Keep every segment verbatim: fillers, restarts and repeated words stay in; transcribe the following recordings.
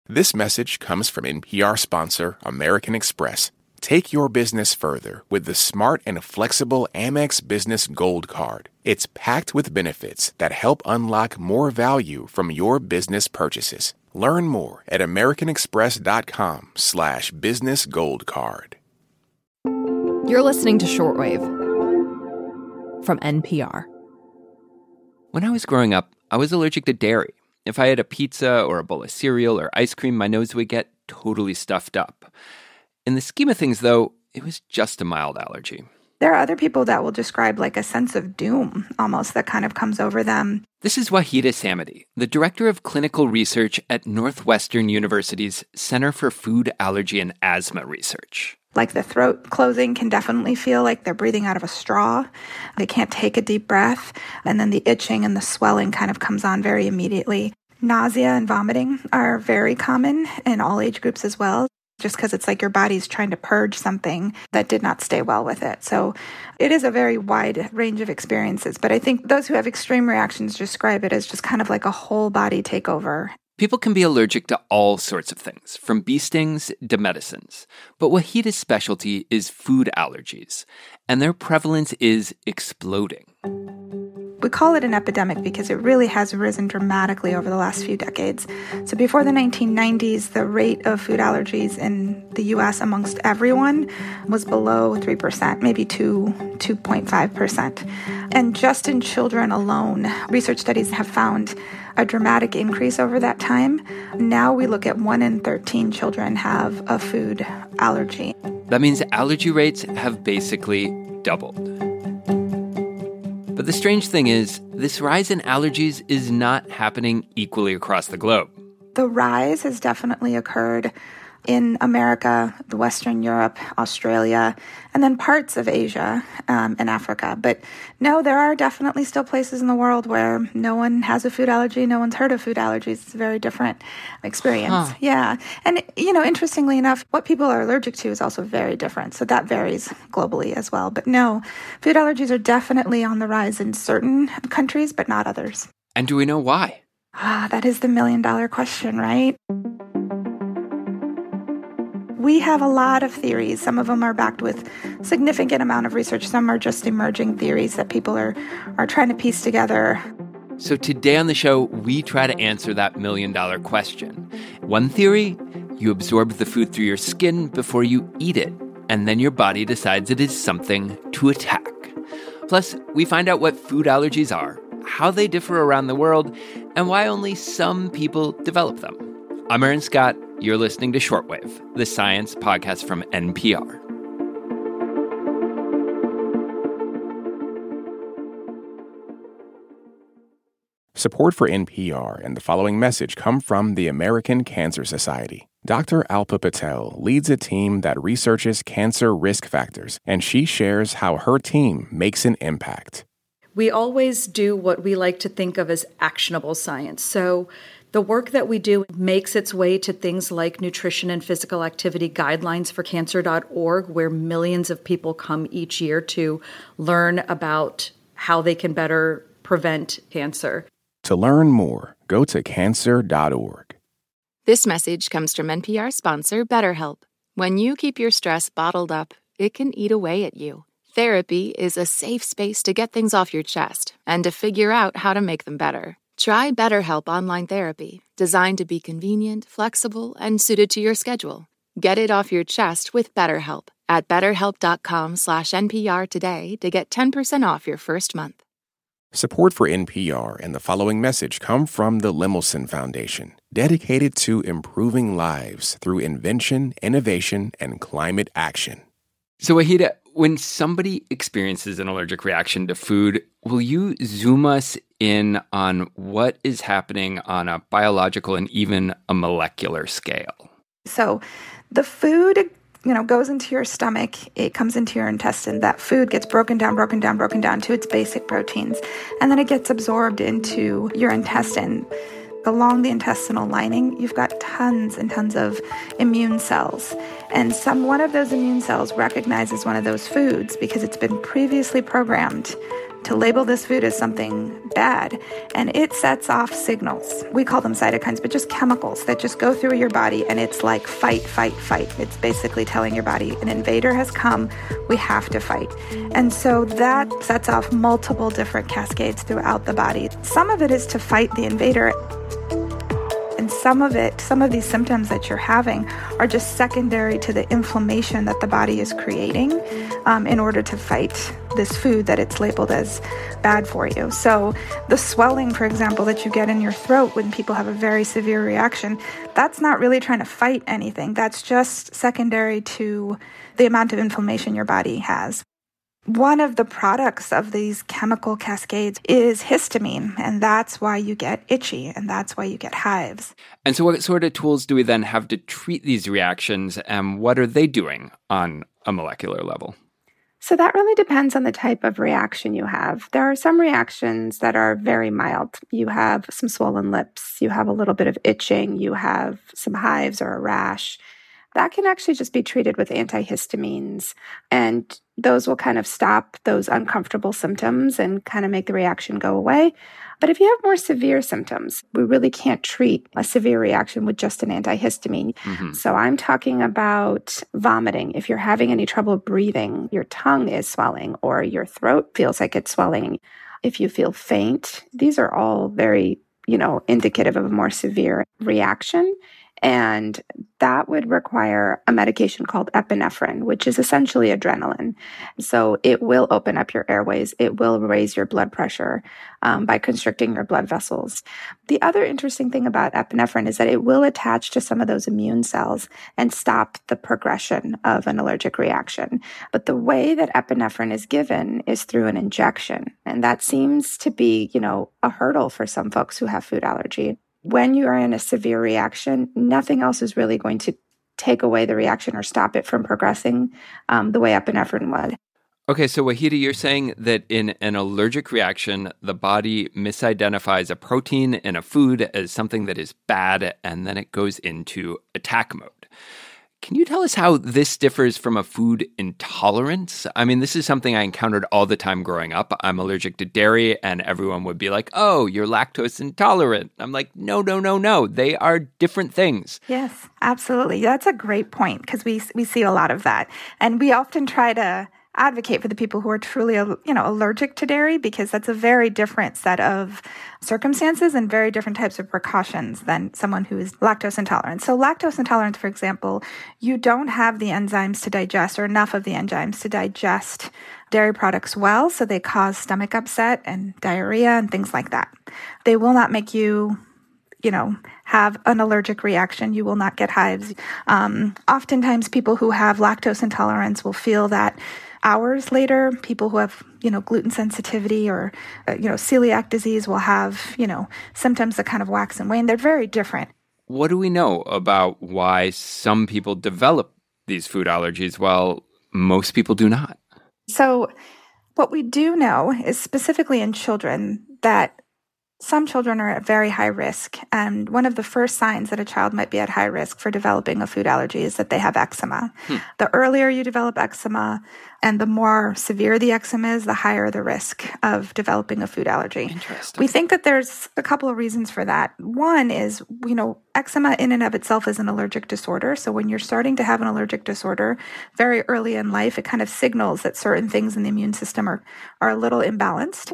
This message comes from N P R sponsor American Express. Take your business further with the smart and flexible Amex Business Gold Card. It's packed with benefits that help unlock more value from your business purchases. Learn more at americanexpress.com slash business gold card. You're listening to Shortwave from N P R. When I was growing up, I was allergic to dairy. If I had a pizza or a bowl of cereal or ice cream, my nose would get totally stuffed up. In the scheme of things, though, it was just a mild allergy. There are other people that will describe like a sense of doom almost that kind of comes over them. This is Wahida Samadi, the director of clinical research at Northwestern University's Center for Food Allergy and Asthma Research. Like the throat closing can definitely feel like they're breathing out of a straw. They can't take a deep breath. And then the itching and the swelling kind of comes on very immediately. Nausea and vomiting are very common in all age groups as well, just because it's like your body's trying to purge something that did not stay well with it. So it is a very wide range of experiences. But I think those who have extreme reactions describe it as just kind of like a whole body takeover. People can be allergic to all sorts of things, from bee stings to medicines. But Wahida's specialty is food allergies, and their prevalence is exploding. We call it an epidemic because it really has risen dramatically over the last few decades. So before the nineteen nineties, the rate of food allergies in the U S amongst everyone was below three percent, maybe two, two point five percent. And just in children alone, research studies have found a dramatic increase over that time. Now we look at one in thirteen children have a food allergy. That means allergy rates have basically doubled. But the strange thing is, this rise in allergies is not happening equally across the globe. The rise has definitely occurred in America, the Western Europe, Australia, and then parts of Asia um, and Africa. But no, there are definitely still places in the world where no one has a food allergy, no one's heard of food allergies. It's a very different experience. Huh. Yeah. And, you know, interestingly enough, what people are allergic to is also very different. So that varies globally as well. But no, food allergies are definitely on the rise in certain countries, but not others. And do we know why? Ah, that is the million dollar question, right? We have a lot of theories. Some of them are backed with significant amount of research. Some are just emerging theories that people are, are trying to piece together. So today on the show, we try to answer that million-dollar question. One theory, you absorb the food through your skin before you eat it, and then your body decides it is something to attack. Plus, we find out what food allergies are, how they differ around the world, and why only some people develop them. I'm Aaron Scott. You're listening to Shortwave, the science podcast from N P R. Support for N P R and the following message come from the American Cancer Society. Doctor Alpa Patel leads a team that researches cancer risk factors, and she shares how her team makes an impact. We always do what we like to think of as actionable science. So the work that we do makes its way to things like nutrition and physical activity guidelines for cancer dot org, where millions of people come each year to learn about how they can better prevent cancer. To learn more, go to cancer dot org. This message comes from N P R sponsor BetterHelp. When you keep your stress bottled up, it can eat away at you. Therapy is a safe space to get things off your chest and to figure out how to make them better. Try BetterHelp Online Therapy, designed to be convenient, flexible, and suited to your schedule. Get it off your chest with BetterHelp at betterhelp.com slash NPR today to get ten percent off your first month. Support for N P R and the following message come from the Lemelson Foundation, dedicated to improving lives through invention, innovation, and climate action. So, Wahida, when somebody experiences an allergic reaction to food, will you zoom us in on what is happening on a biological and even a molecular scale? So the food, you know, goes into your stomach, it comes into your intestine. That food gets broken down, broken down, broken down to its basic proteins, and then it gets absorbed into your intestine. Along the intestinal lining, you've got tons and tons of immune cells. And some one of those immune cells recognizes one of those foods because it's been previously programmed to label this food as something bad, and it sets off signals. We call them cytokines, but just chemicals that just go through your body, and it's like fight, fight, fight. It's basically telling your body, an invader has come, we have to fight. And so that sets off multiple different cascades throughout the body. Some of it is to fight the invader. And some of it, some of these symptoms that you're having are just secondary to the inflammation that the body is creating um, in order to fight this food that it's labeled as bad for you. So the swelling, for example, that you get in your throat when people have a very severe reaction, that's not really trying to fight anything. That's just secondary to the amount of inflammation your body has. One of the products of these chemical cascades is histamine, and that's why you get itchy, and that's why you get hives. And so what sort of tools do we then have to treat these reactions, and what are they doing on a molecular level? So that really depends on the type of reaction you have. There are some reactions that are very mild. You have some swollen lips, you have a little bit of itching, you have some hives or a rash. That can actually just be treated with antihistamines, and those will kind of stop those uncomfortable symptoms and kind of make the reaction go away. But if you have more severe symptoms, we really can't treat a severe reaction with just an antihistamine. Mm-hmm. So I'm talking about vomiting. If you're having any trouble breathing, your tongue is swelling, or your throat feels like it's swelling. If you feel faint, these are all very, you know, indicative of a more severe reaction. And that would require a medication called epinephrine, which is essentially adrenaline. So it will open up your airways. It will raise your blood pressure um, by constricting your blood vessels. The other interesting thing about epinephrine is that it will attach to some of those immune cells and stop the progression of an allergic reaction. But the way that epinephrine is given is through an injection. And that seems to be, you know, a hurdle for some folks who have food allergy. When you are in a severe reaction, nothing else is really going to take away the reaction or stop it from progressing um, the way epinephrine would. Okay, so Wahida, you're saying that in an allergic reaction, the body misidentifies a protein in a food as something that is bad, and then it goes into attack mode. Can you tell us how this differs from a food intolerance? I mean, this is something I encountered all the time growing up. I'm allergic to dairy, and everyone would be like, oh, you're lactose intolerant. I'm like, no, no, no, no. They are different things. Yes, absolutely. That's a great point, because we we see a lot of that. And we often try to advocate for the people who are truly, you know, allergic to dairy, because that's a very different set of circumstances and very different types of precautions than someone who is lactose intolerant. So lactose intolerance, for example, you don't have the enzymes to digest, or enough of the enzymes to digest dairy products well, so they cause stomach upset and diarrhea and things like that. They will not make you you know, have an allergic reaction. You will not get hives. Um, oftentimes people who have lactose intolerance will feel that hours later. People who have, you know, gluten sensitivity or, uh, you know, celiac disease will have, you know, symptoms that kind of wax and wane. They're very different. What do we know about why some people develop these food allergies while most people do not? So what we do know is specifically in children that some children are at very high risk, and one of the first signs that a child might be at high risk for developing a food allergy is that they have eczema. Hmm. The earlier you develop eczema and the more severe the eczema is, the higher the risk of developing a food allergy. Interesting. We think that there's a couple of reasons for that. One is, you know, eczema in and of itself is an allergic disorder. So when you're starting to have an allergic disorder very early in life, it kind of signals that certain things in the immune system are, are a little imbalanced.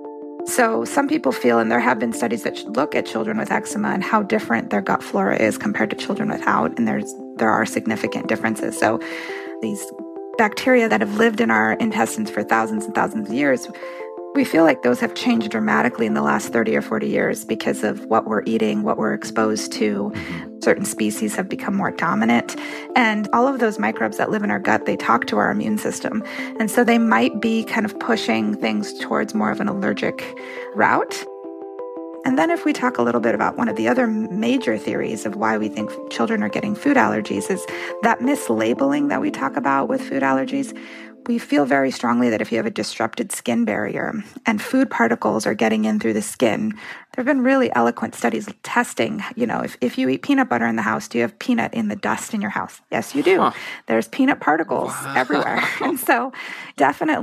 So some people feel, and there have been studies that look at children with eczema and how different their gut flora is compared to children without, and there's there are significant differences. So these bacteria that have lived in our intestines for thousands and thousands of years, we feel like those have changed dramatically in the last thirty or forty years because of what we're eating, what we're exposed to. Certain species have become more dominant. And all of those microbes that live in our gut, they talk to our immune system. And so they might be kind of pushing things towards more of an allergic route. And then if we talk a little bit about one of the other major theories of why we think children are getting food allergies is that mislabeling that we talk about with food allergies. We feel very strongly that if you have a disrupted skin barrier and food particles are getting in through the skin, there have been really eloquent studies testing, you know, if, if you eat peanut butter in the house, do you have peanut in the dust in your house? Yes, you do. Huh. There's peanut particles wow. everywhere. And so definitely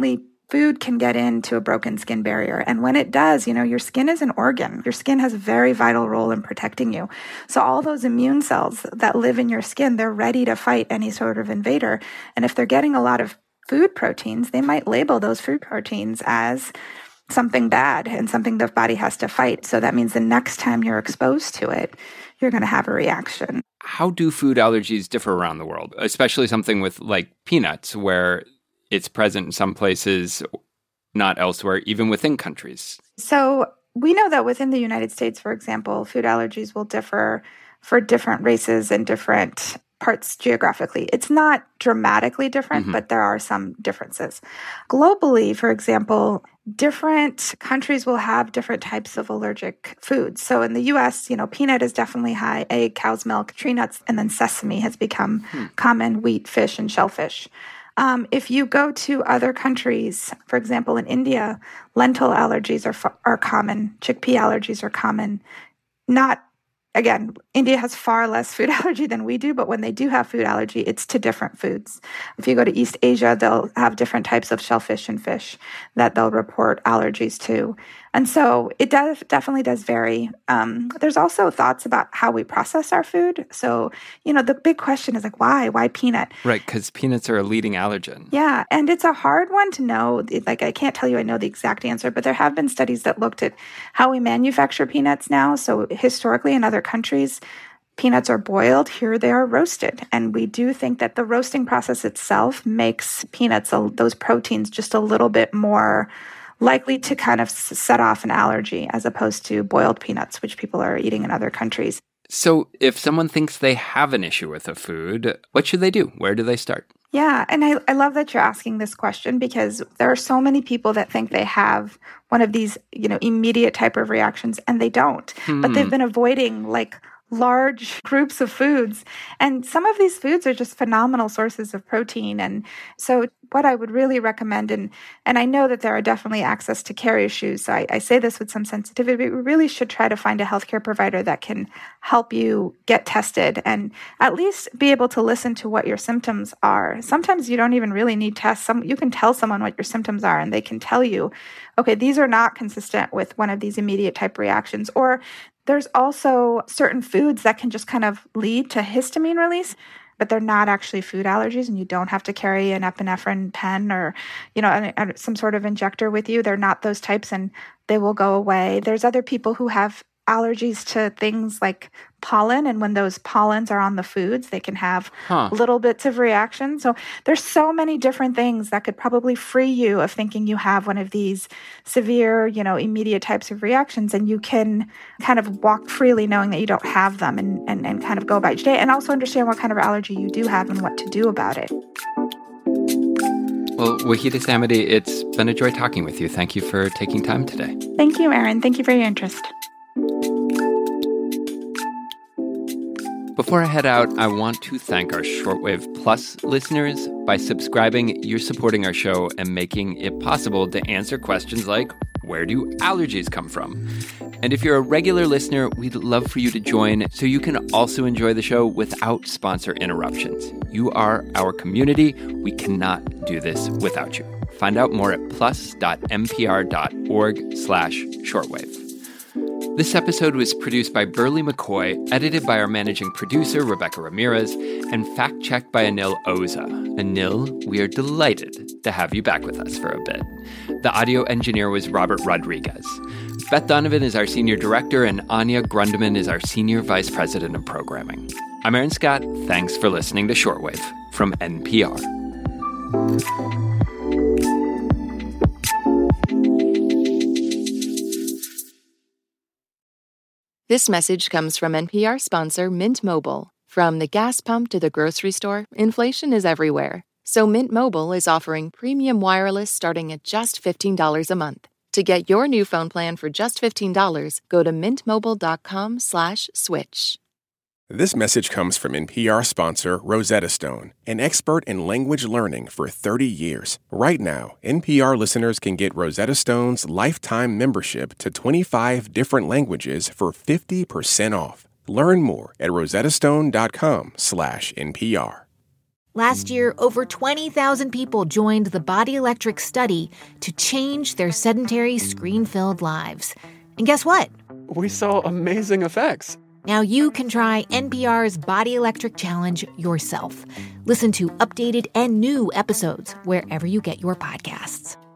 food can get into a broken skin barrier. And when it does, you know, your skin is an organ. Your skin has a very vital role in protecting you. So all those immune cells that live in your skin, they're ready to fight any sort of invader. And if they're getting a lot of food proteins, they might label those food proteins as something bad and something the body has to fight. So that means the next time you're exposed to it, you're going to have a reaction. How do food allergies differ around the world, especially something with like peanuts, where it's present in some places, not elsewhere, even within countries? So we know that within the United States, for example, food allergies will differ for different races and different parts geographically. It's not dramatically different, mm-hmm. but there are some differences. Globally, for example, different countries will have different types of allergic foods. So in the U S, you know, peanut is definitely high, egg, cow's milk, tree nuts, and then sesame has become hmm. common, wheat, fish, and shellfish. Um, if you go to other countries, for example, in India, lentil allergies are are common, chickpea allergies are common. Not, again, India has far less food allergy than we do, but when they do have food allergy, it's to different foods. If you go to East Asia, they'll have different types of shellfish and fish that they'll report allergies to. And so it does definitely does vary. Um, there's also thoughts about how we process our food. So, you know, the big question is like, why? Why peanut? Right, because peanuts are a leading allergen. Yeah, and it's a hard one to know. Like, I can't tell you I know the exact answer, but there have been studies that looked at how we manufacture peanuts now. So historically in other countries, peanuts are boiled. Here they are roasted. And we do think that the roasting process itself makes peanuts, those proteins, just a little bit more likely to kind of set off an allergy as opposed to boiled peanuts, which people are eating in other countries. So if someone thinks they have an issue with a food, what should they do? Where do they start? Yeah, and I, I love that you're asking this question because there are so many people that think they have one of these, you know, immediate type of reactions, and they don't. Hmm. But they've been avoiding like large groups of foods. And some of these foods are just phenomenal sources of protein. And so what I would really recommend, and, and I know that there are definitely access to care issues, so I, I say this with some sensitivity, but we really should try to find a healthcare provider that can help you get tested and at least be able to listen to what your symptoms are. Sometimes you don't even really need tests. Some, you can tell someone what your symptoms are and they can tell you, okay, these are not consistent with one of these immediate type reactions. Or there's also certain foods that can just kind of lead to histamine release, but they're not actually food allergies, and you don't have to carry an epinephrine pen or, you know, some sort of injector with you. They're not those types, and they will go away. There's other people who have allergies to things like pollen, and when those pollens are on the foods, they can have huh. little bits of reaction. So there's so many different things that could probably free you of thinking you have one of these severe, you know, immediate types of reactions, and you can kind of walk freely knowing that you don't have them and, and, and kind of go about your day, and also understand what kind of allergy you do have and what to do about it. Well, Wahida Samadi, it's been a joy talking with you. Thank you for taking time today. Thank you, Aaron. Thank you for your interest. Before I head out, I want to thank our Shortwave Plus listeners. By subscribing, you're supporting our show and making it possible to answer questions like, where do allergies come from? And if you're a regular listener, we'd love for you to join so you can also enjoy the show without sponsor interruptions. You are our community. We cannot do this without you. Find out more at plus.npr.org slash shortwave. This episode was produced by Burley McCoy, edited by our managing producer, Rebecca Ramirez, and fact-checked by Anil Oza. Anil, we are delighted to have you back with us for a bit. The audio engineer was Robert Rodriguez. Beth Donovan is our senior director, and Anya Grundeman is our senior vice president of programming. I'm Aaron Scott. Thanks for listening to Shortwave from N P R. This message comes from N P R sponsor Mint Mobile. From the gas pump to the grocery store, inflation is everywhere. So Mint Mobile is offering premium wireless starting at just fifteen dollars a month. To get your new phone plan for just fifteen dollars, go to mintmobile.com slash switch. This message comes from N P R sponsor Rosetta Stone, an expert in language learning for thirty years. Right now, N P R listeners can get Rosetta Stone's lifetime membership to twenty-five different languages for fifty percent off. Learn more at rosettastone.com slash NPR. Last year, over twenty thousand people joined the Body Electric study to change their sedentary, screen-filled lives. And guess what? We saw amazing effects. Now you can try N P R's Body Electric Challenge yourself. Listen to updated and new episodes wherever you get your podcasts.